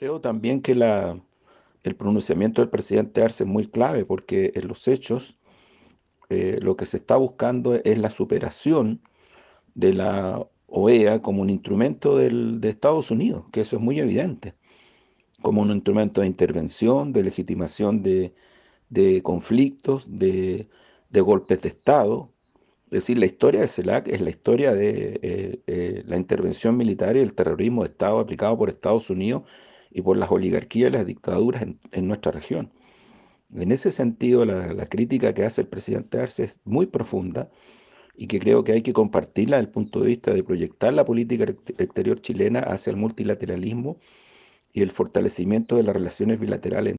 Creo también que el pronunciamiento del presidente Arce es muy clave porque en los hechos lo que se está buscando es la superación de la OEA como un instrumento de Estados Unidos, que eso es muy evidente, como un instrumento de intervención, de legitimación de conflictos, de golpes de Estado. Es decir, la historia de CELAC es la historia de la intervención militar y el terrorismo de Estado aplicado por Estados Unidos y por las oligarquías y las dictaduras en nuestra región. En ese sentido, la crítica que hace el presidente Arce es muy profunda y que creo que hay que compartirla desde el punto de vista de proyectar la política exterior chilena hacia el multilateralismo y el fortalecimiento de las relaciones bilaterales